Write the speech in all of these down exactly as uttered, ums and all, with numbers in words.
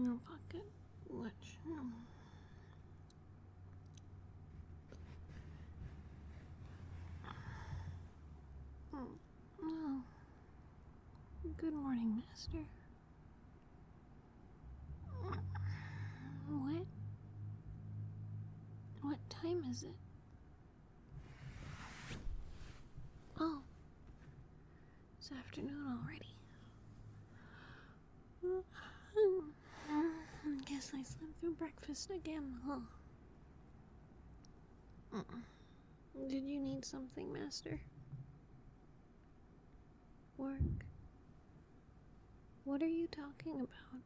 No pocket watch. No. Oh. Good morning, Master. What? What time is it? Oh. It's afternoon already. Guess I slept through breakfast again, huh? Uh-uh. Did you need something, Master? Work? What are you talking about?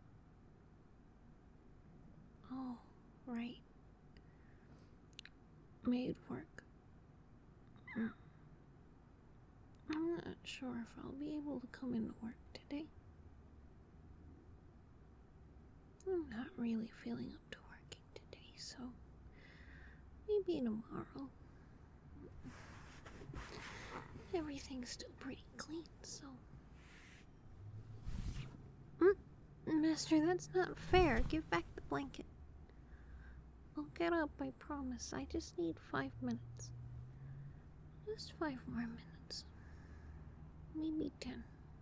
Oh, right. Maid work. I'm not sure if I'll be able to come into work today. I'm not really feeling up to working today, so maybe tomorrow. Everything's still pretty clean, so... Mm, Master, that's not fair. Give back the blanket. I'll get up, I promise. I just need five minutes. Just five more minutes. Maybe ten.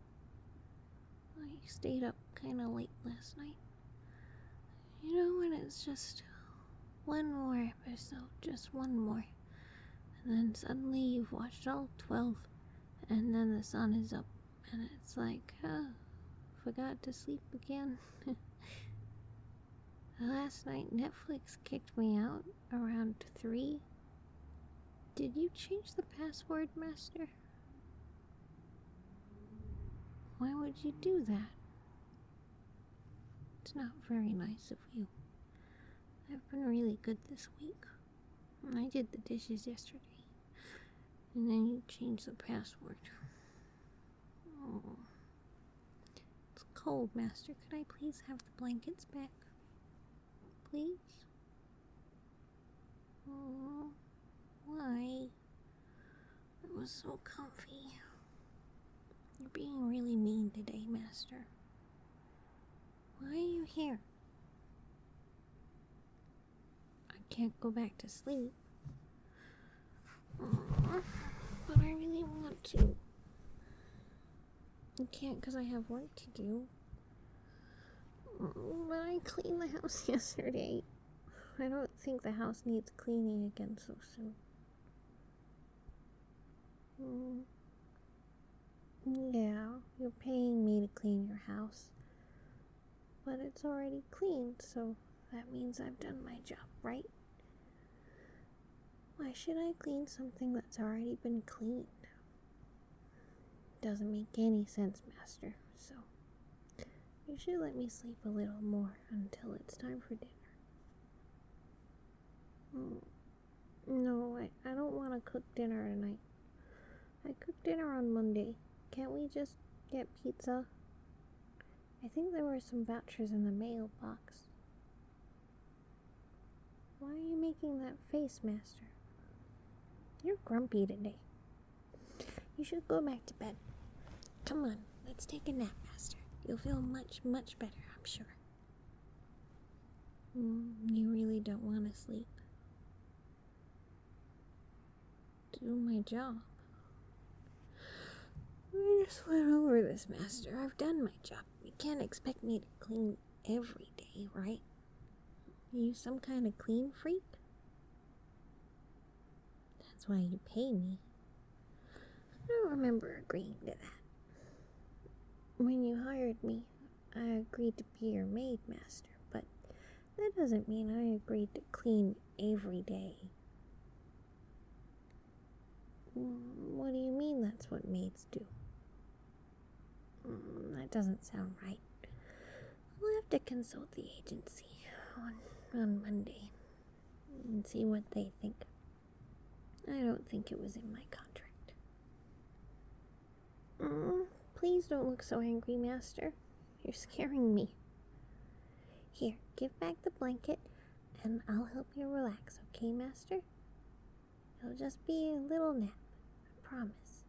I stayed up kinda late last night. You know when it's just one more episode, just one more. And then suddenly you've watched all twelve, and then the sun is up, and it's like, oh, forgot to sleep again. Last night Netflix kicked me out around three. Did you change the password, Master? Why would you do that? It's not very nice of you. I've been really good this week. I did the dishes yesterday. And then you changed the password. Oh. It's cold, Master. Could I please have the blankets back? Please? Oh, why? It was so comfy. You're being really mean today, Master. Why are you here? I can't go back to sleep. But I really want to. I can't because I have work to do. But I cleaned the house yesterday. I don't think the house needs cleaning again so soon. Mm. Yeah, you're paying me to clean your house. But it's already cleaned, so that means I've done my job, right? Why should I clean something that's already been cleaned? Doesn't make any sense, Master, so you should let me sleep a little more until it's time for dinner. Mm. No, I, I don't want to cook dinner tonight. I cooked dinner on Monday. Can't we just get pizza? I think there were some vouchers in the mailbox. Why are you making that face, Master? You're grumpy today. You should go back to bed. Come on, let's take a nap, Master. You'll feel much, much better, I'm sure. Mm, you really don't want to sleep. Do my job. I just went over this, Master. I've done my job. You can't expect me to clean every day, right? Are you some kind of clean freak? That's why you pay me. I don't remember agreeing to that. When you hired me, I agreed to be your maid, Master, but that doesn't mean I agreed to clean every day. What do you mean that's what maids do? Mm, that doesn't sound right. I'll have to consult the agency on, on Monday and see what they think. I don't think it was in my contract. Mm, please don't look so angry, Master. You're scaring me. Here, give back the blanket and I'll help you relax, okay, Master? It'll just be a little nap, I promise.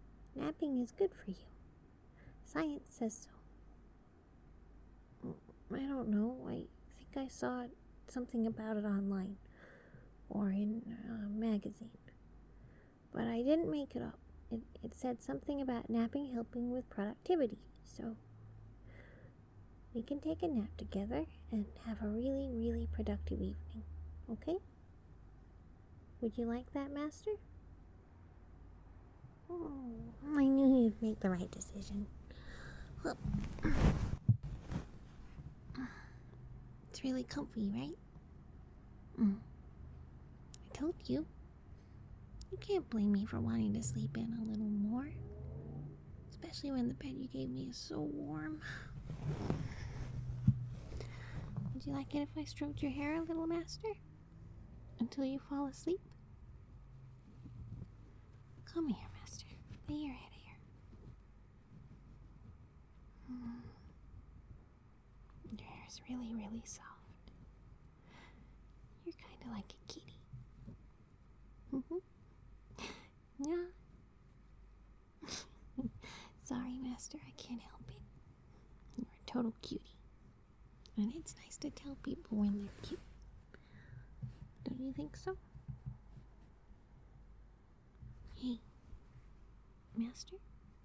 Napping is good for you. Science says so. I don't know. I think I saw something about it online or in a magazine. But I didn't make it up. It, it said something about napping helping with productivity. So we can take a nap together and have a really, really productive evening. Okay? Would you like that, Master? Oh, I knew you'd make the right decision. Look. It's really comfy, right? Mm. I told you. You can't blame me for wanting to sleep in a little more. Especially when the bed you gave me is so warm. Would you like it if I stroked your hair a little, Master? Until you fall asleep? Come here, Master. Lay your head here. Hmm. Your hair's really, really soft. You're kind of like a kitty. Mm-hmm. Yeah. Sorry, Master, I can't help it. You're a total cutie. And it's nice to tell people when they're cute. Don't you think so? Hey, Master?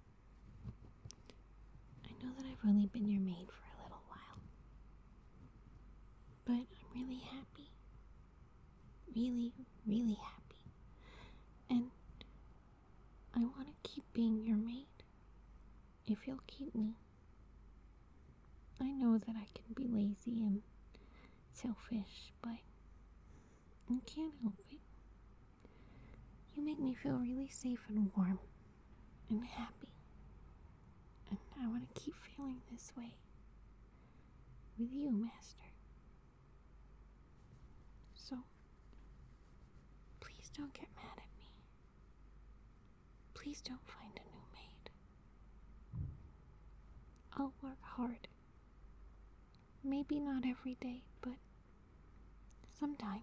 I know that I've only been your maid for a little while. But I'm really happy. Really, really happy. And I want to keep being your maid. If you'll keep me. I know that I can be lazy and selfish, but I can't help it. You make me feel really safe and warm and happy. And I want to keep feeling this way with you, Master. So, please don't get mad at me. Please don't find a new maid. I'll work hard. Maybe not every day, but sometimes.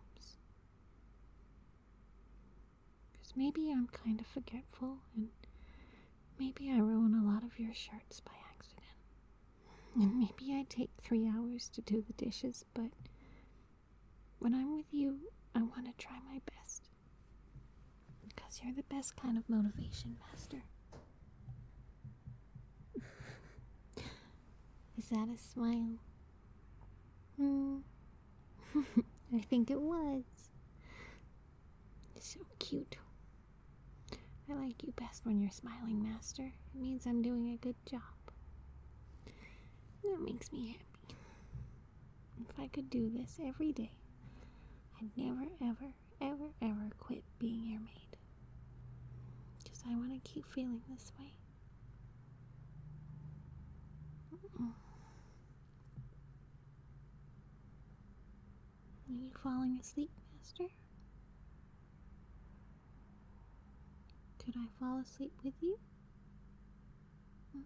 Because maybe I'm kind of forgetful, and maybe I ruin a lot of your shirts by accident. And maybe I take three hours to do the dishes, but when I'm with you, I want to try my best. Because you're the best kind of motivation, Master. Is that a smile? Hmm. I think it was. So cute. I like you best when you're smiling, Master. It means I'm doing a good job. That makes me happy. If I could do this every day, I'd never, ever, ever, ever quit being your maid. Because I want to keep feeling this way. Mm-mm. Are you falling asleep, Master? Could I fall asleep with you? Hmm?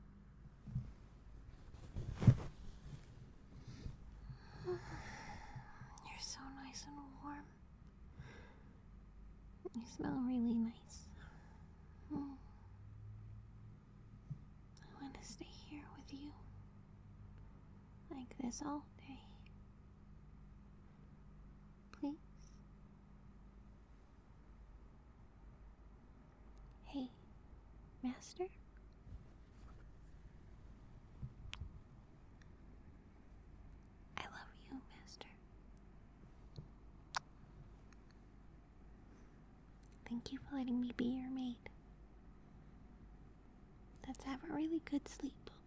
You're so nice and warm. You smell really nice. Hmm. I want to stay here with you. Like this all day. Please? Hey, Master? I love you, Master. Thank you for letting me be your maid. Let's have a really good sleep,